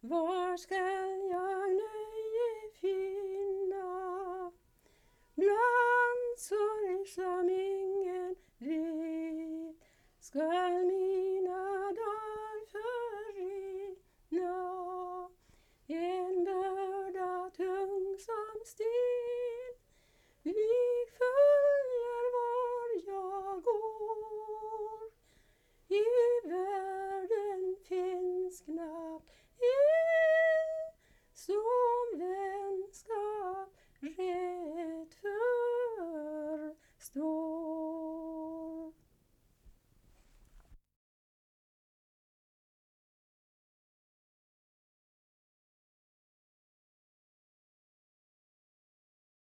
Var skall jag nöje finna bland sorg som ingen vet? Skall mina dagar förrinna en börda tung som sten? Lik följer var jag går. I världen finns knappt en som vänskap rätt förstår.